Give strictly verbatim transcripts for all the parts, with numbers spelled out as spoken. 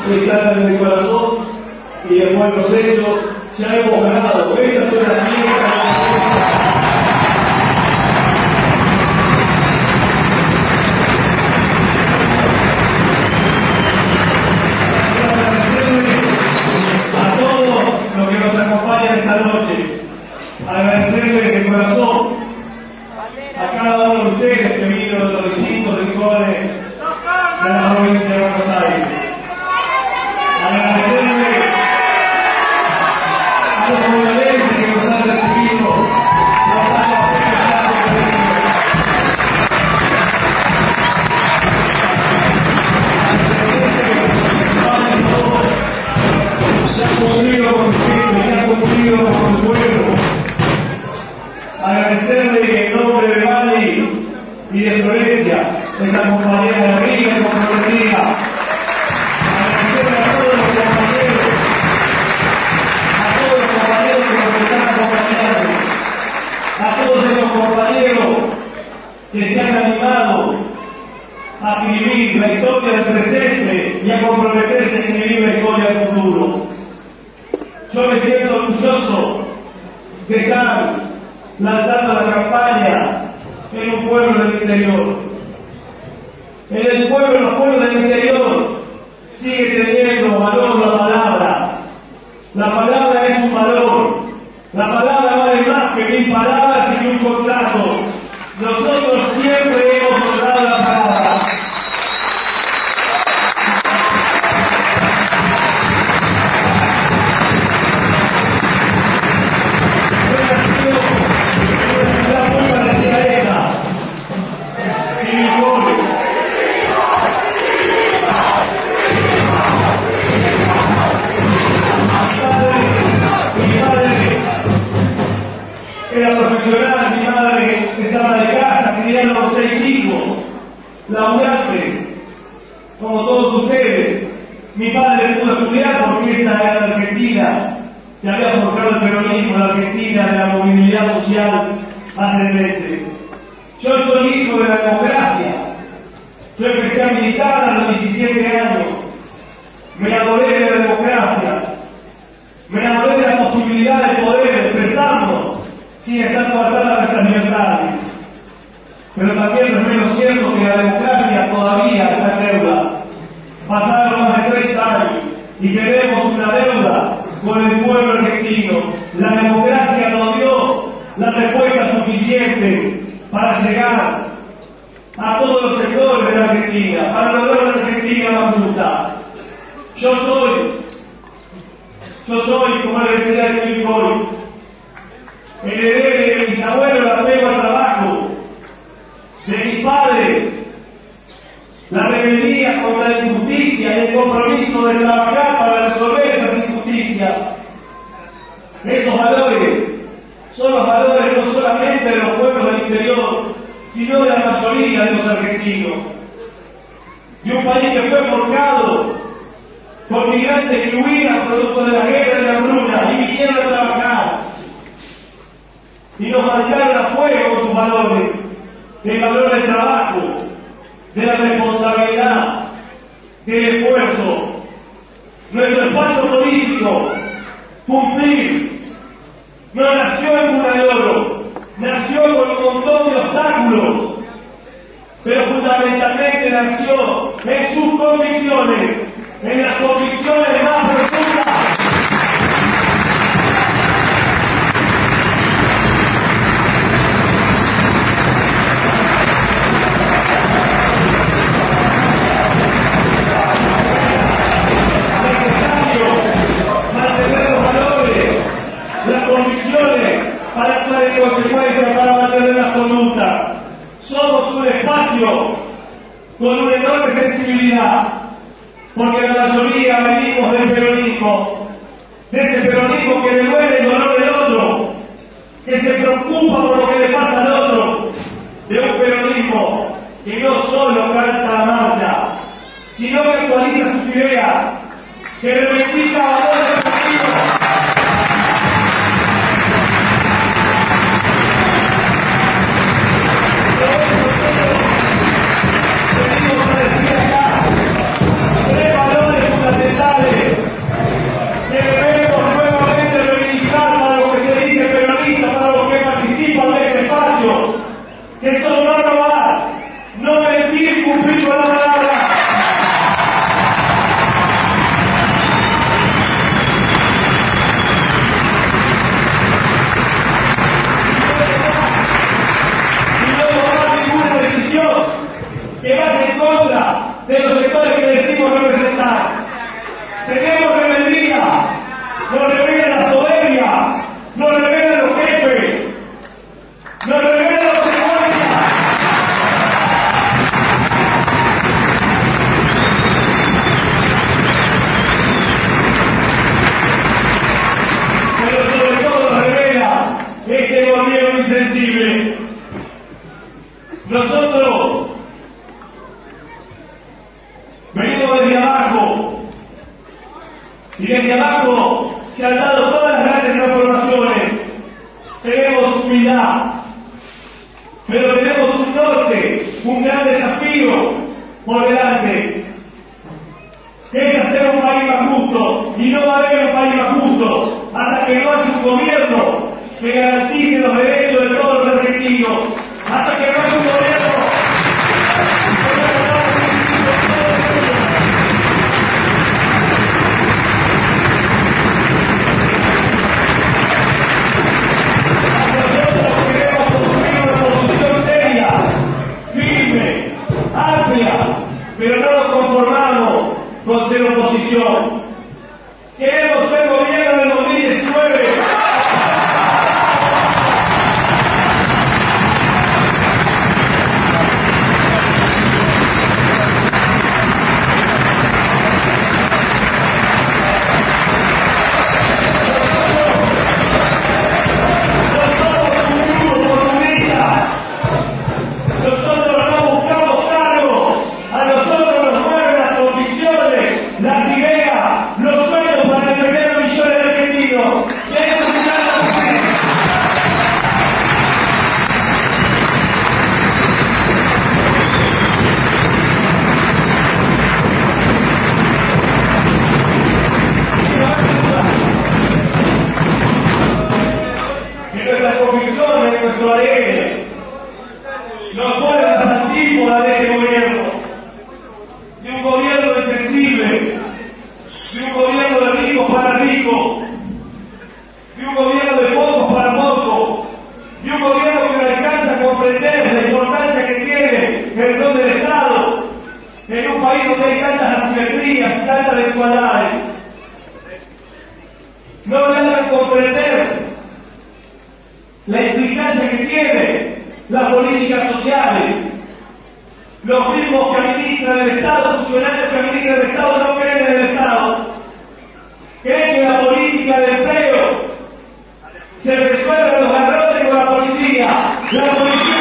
que están en el corazón y después los hechos, ya hemos ganado. Estas son las fiestas. Agradecerles de corazón a cada uno de ustedes que vino de los distintos rincones de la provincia de Buenos Aires. Agradecerles a los bonaerenses que nos han recibido. Ya han cumplido con ustedes, ya han cumplido con el pueblo. Agradecerle en nombre de Mali y de Florencia, nuestra compañera de Río y comprometida. Agradecerle a todos los compañeros, a todos los compañeros que nos están acompañando, a todos esos compañeros que se han animado a escribir la historia del presente y a comprometerse a escribir la historia del futuro. Yo me siento orgulloso de estar lanzando la campaña en un pueblo del interior. En el pueblo, los pueblos del interior sigue teniendo valor la palabra. La palabra es un valor. La palabra vale más que mil palabras y que un contrato. Nosotros siempre hemos honrado la palabra. Era profesional, mi madre estaba de casa, criando los seis hijos, laburante, como todos ustedes. Mi padre pudo estudiar porque esa era la Argentina que había forjado el peronismo, la Argentina de la movilidad social ascendente. Yo soy hijo de la democracia. Yo empecé a militar a los diecisiete años. Me enamoré de la democracia. Me enamoré de la posibilidad de poder expresarnos sin estar coartadas nuestras libertades. Pero también no es menos cierto que la democracia todavía está en deuda. Pasaron más de treinta años y tenemos una deuda con el pueblo argentino. La democracia nos dio la respuesta suficiente para llegar a todos los sectores de la Argentina, para lograr una Argentina más justa. Yo soy, yo soy, como le decía el señor Coy, heredé de mis abuelos el apego al trabajo, de mis padres, la rebeldía contra la injusticia y el compromiso de trabajar para resolver esas injusticias. Esos valores son los valores no solamente de los pueblos del interior, sino de la mayoría de los argentinos. De un país que fue forjado por migrantes que huían producto de la guerra y de la hambruna y vinieron a trabajar. Y nos marcaron a fuego sus valores, el valor del trabajo, de la responsabilidad, del esfuerzo. Nuestro espacio político, cumplir, no nació en cuna de oro, nació con un montón de obstáculos, pero fundamentalmente nació en sus convicciones, en las convicciones más profundas. Para actuar en consecuencia, para mantener las conductas. Somos un espacio con una enorme sensibilidad, porque la mayoría venimos del peronismo, de ese peronismo que le duele el dolor del otro, que se preocupa por lo que le pasa al otro, de un peronismo que no solo canta la marcha, sino que actualiza sus ideas, que reivindica valores efectivos. Tres valores fundamentales Tenemos rebeldía, nos revela la soberbia, nos revela los jefes, nos revela la consecuencia. Pero sobre todo nos revela este gobierno insensible. Nosotros venimos desde abajo y desde abajo se han dado todas las grandes transformaciones. Tenemos humildad, pero tenemos un norte, un gran desafío por delante, que es hacer un país más justo, y no va a haber un país más justo hasta que no haya un gobierno que garantice los derechos de todos los argentinos, hasta que no haya un gobierno pero no nos conformamos con ser oposición. Queremos ser gobierno del dos mil diecinueve. Las ideas, los sueños para defender a millones de argentinos. Y eso se llama que nuestras convicciones, nuestro A D N, no fueron las antípodas de este gobierno, de un gobierno insensible, de un gobierno de ricos para ricos, de un gobierno de pocos para pocos, de un gobierno que no alcanza a comprender la importancia que tiene el rol del Estado en un país donde hay tantas asimetrías y tantas desigualdades. No logran comprender la implicancia que tiene las políticas sociales. Los mismos que administran el Estado, funcionarios que administran el Estado, no creen en el Estado. Creen que la política de empleo se resuelve los garrotes con la policía. La policía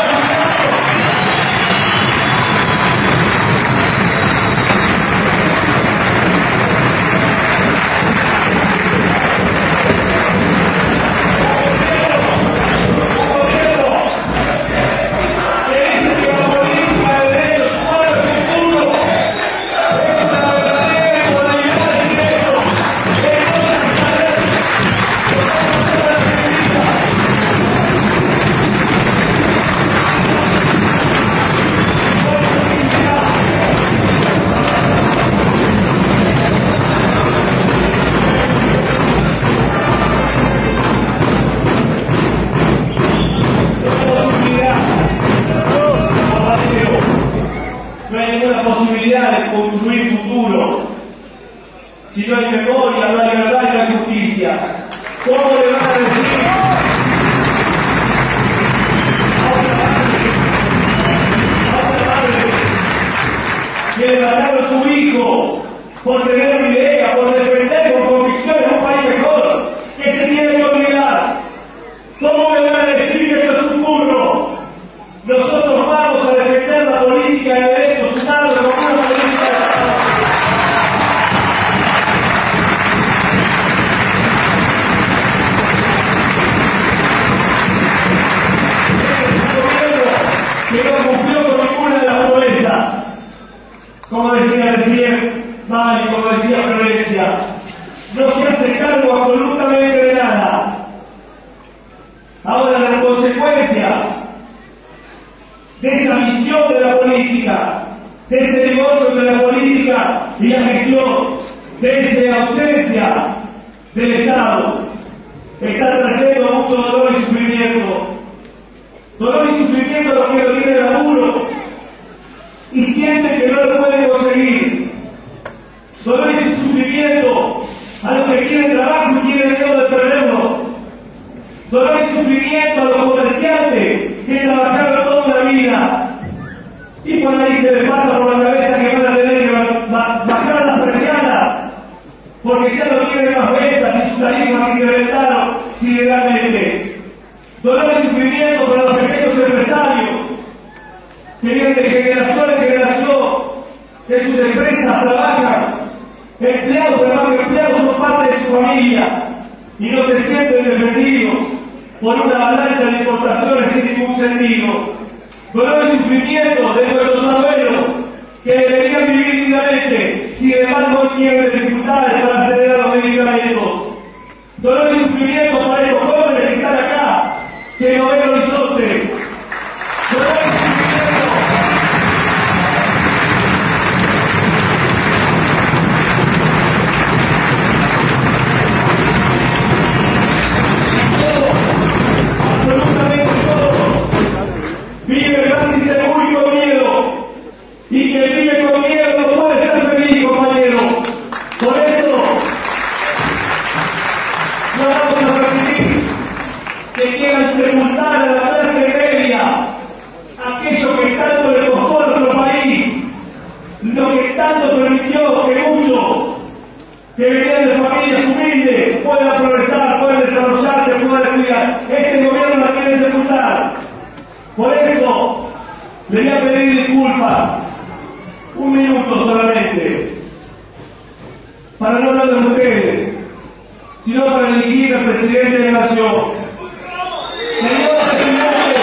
de construir futuro. Si no hay memoria, no hay verdad y no hay justicia. ¿Cómo le van a decir a una madre, a una madre que le mataron a su hijo por tener una idea, por defender con convicciones un país mejor, que se tiene que olvidar? ¿Cómo le van a decir que esto es un burro? Nosotros vamos a defender la política de derechos humanos como una política de Estado. Este es un gobierno que no cumplió con ninguna de las promesas. Como decía recién Mari, como decía Florencia, no se hace cargo absolutamente de nada. Ahora, la consecuencia de esa visión de la política, de ese divorcio entre la política y la gestión, de esa ausencia del Estado, está trayendo mucho dolor y sufrimiento. Dolor y sufrimiento a los que lo tienen el apuro y sienten que no lo pueden conseguir. Dolor y sufrimiento tiene trabajo y tiene miedo de perderlo. Dolor y sufrimiento a los comerciantes que trabajaron toda una vida y por ahí se les pasa por la cabeza que van a tener que bajar las persianas porque ya no tienen más ventas y sus tarifas se incrementaron sideralmente. Dolor y sufrimiento para los pequeños empresarios que vienen de generación en generación, que sus empresas trabajan, empleados, trabajan, empleados son parte de su familia y no se sienten defendidos por una avalancha de importaciones sin ningún sentido. Dolor y sufrimiento de nuestros abuelos que deberían vivir dignamente, sin embargo hoy tienen dificultades para acceder a los medicamentos. Dolor y sufrimiento para estos jóvenes que están acá, que no ven el horizonte. Dolor y sufrimiento. Absolutamente todo. Vive casi seguro y con miedo. Y quien vive con miedo no puede ser feliz, compañero. Por eso, no vamos a permitir que quieran sepultar a la clase media, aquello que tanto le costó a nuestro país, lo que tanto permitió que muchos que venían de familias humildes puedan progresar, puedan desarrollarse, puedan estudiar. Este gobierno la quiere sepultar. Por eso, le voy a pedir disculpas, un minuto solamente, para no hablar de ustedes, sino para elegir al presidente de la nación. Señor presidente,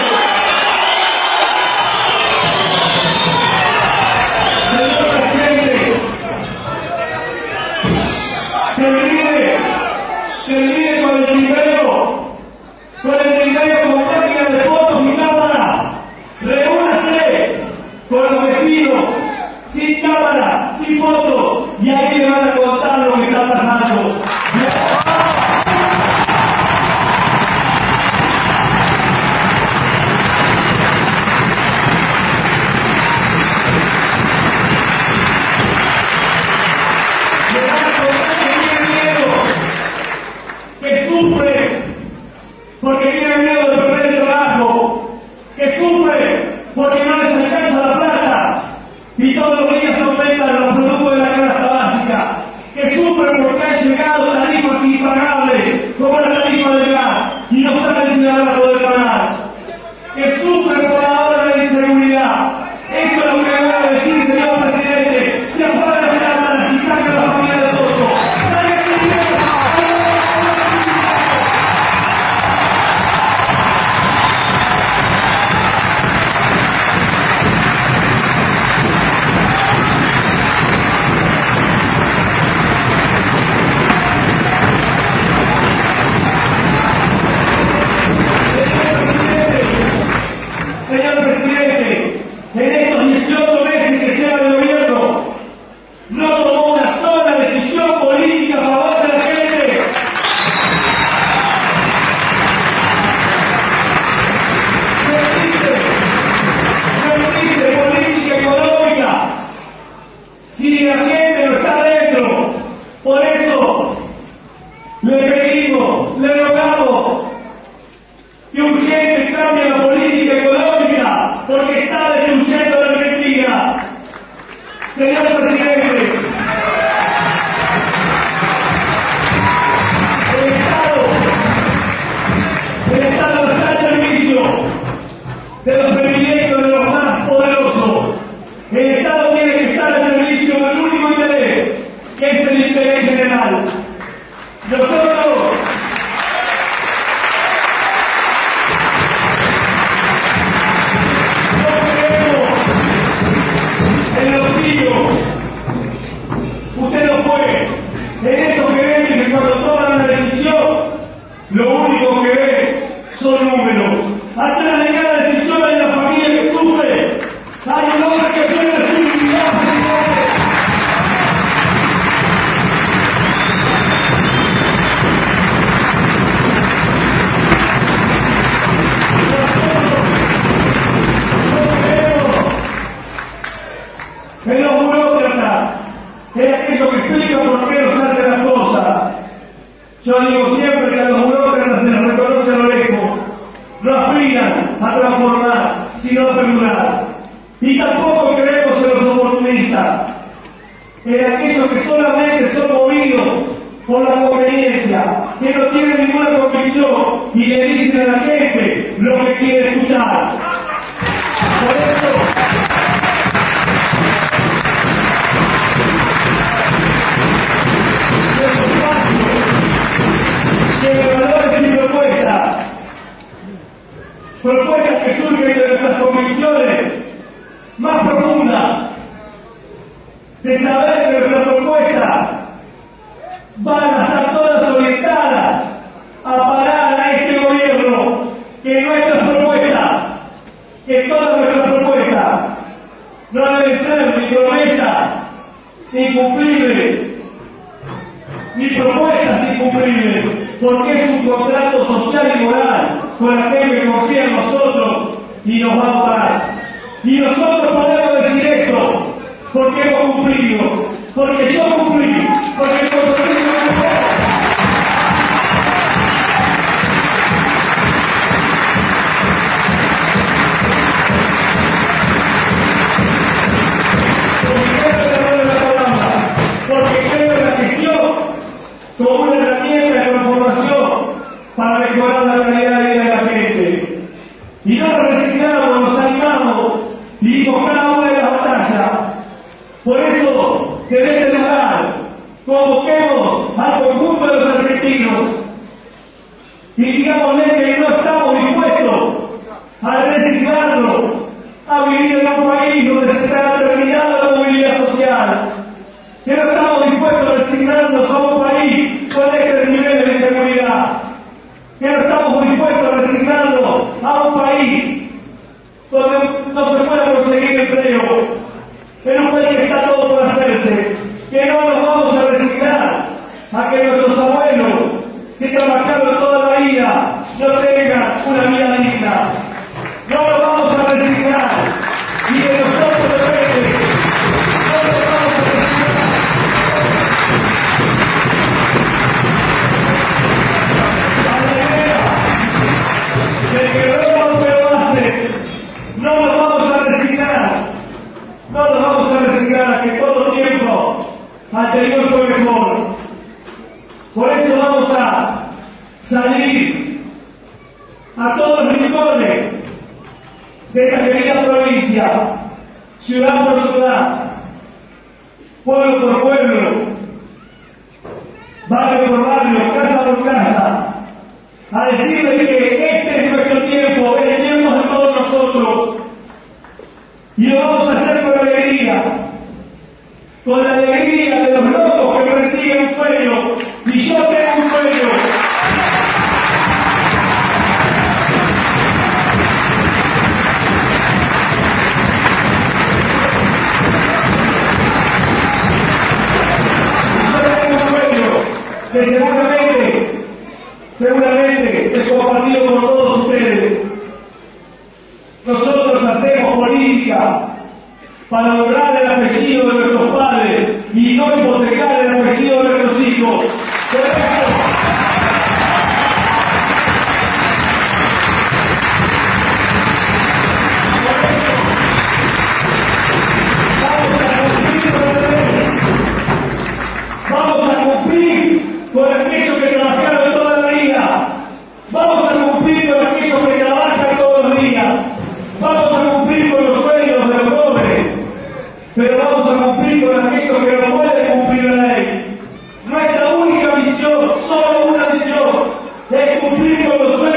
señor presidente, termine, termine con el primero, con el primero con máquina de fotos y cámara, reúnase con los vecinos, sin cámara, sin fotos, y ahí le van a contar lo que está pasando. Que sufre porque tiene miedo de perder el trabajo, que sufre porque no les alcanza la plata y todos los días aumentan los productos de la canasta básica, que sufre porque han llegado tarifas impagables como la tarifa del gas y no saben si la van a poder pagar, que sufre por la hora de inseguridad. Eso es lo que le voy a decir, señor presidente. Se apaga las cámaras y saca a la familia de Tosto. Señor presidente, en estos dieciocho meses que lleva de gobierno, no tomó una sola decisión política a favor de la gente. No existe, no existe política económica si la gente no está adentro. Por eso le pedimos, le rogamos que urgente cambie la política económica porque está destruyendo la Argentina. Señor presidente, el Estado, el Estado está al servicio de los privilegios de los más poderosos. El Estado tiene que estar al servicio del único interés, que es el interés general. Nosotros en los hijos, usted no fue en eso que ven que cuando toman una decisión, lo único que ven son números. Atrás de cada decisión hay una familia que sufre, hay un hombre que pierde su dignidad. En los burócratas, en aquello que explica por qué no se hacen las cosas. una convicción y le dicen a la gente lo que quiere escuchar. Por eso, nuestro espacio tiene valores y propuestas, propuestas que surgen de nuestras convicciones más profundas, de saber que nuestras propuestas van a estar todas orientadas a parar a este gobierno, que nuestras propuestas, que todas nuestras propuestas no deben ser ni promesas incumplibles, ni propuestas incumplibles, porque es un contrato social y moral con aquel que confía en nosotros y nos va a votar. Y nosotros podemos decir esto porque hemos cumplido, porque yo cumplí, porque el compromiso cumplió. Porque creo en la gestión como una herramienta de transformación para mejorar la calidad de vida de la gente. Y no nos resignamos, nos animamos y dimos cada una de las batallas. Por eso, desde este lugar, convoquemos al conjunto de los argentinos y digámosle que no estamos dispuestos a resignarnos a vivir en un país donde se está terminando la movilidad social, que no estamos dispuestos a resignarnos a un país con este nivel de inseguridad, que no estamos dispuestos a resignarnos a un país donde no se pueda conseguir empleo, en un país que está todo por hacerse, que no nos vamos a resignar a que nuestros abuelos, que trabajaron toda la vida, no tengan una vida digna. No nos vamos a resignar y de nosotros depende. No nos vamos a resignar. La idea de que Roma lo hace, no nos vamos a resignar. No nos vamos a resignar a que todo tiempo anterior fue mejor. Por eso vamos a salir a todos los rincones de esta querida provincia, ciudad por ciudad, pueblo por pueblo, barrio por barrio, casa por casa, a decirle que este es nuestro tiempo, el tiempo de todos nosotros, y lo vamos a hacer con alegría, con la alegría de los locos que persiguen un sueño, y yo tengo un sueño. Que seguramente, seguramente es compartido por todos ustedes. Nosotros hacemos política para honrar el apellido de nuestros padres y no hipotecar el apellido de nuestros hijos. Por eso, vamos a cumplir con aquellos que trabajaron toda la vida. Vamos a cumplir con aquellos que trabajan todos los días. Vamos a cumplir con los sueños de los pobres. Pero vamos a cumplir con aquellos que no pueden cumplir la ley. Nuestra única misión, solo una misión, es cumplir con los sueños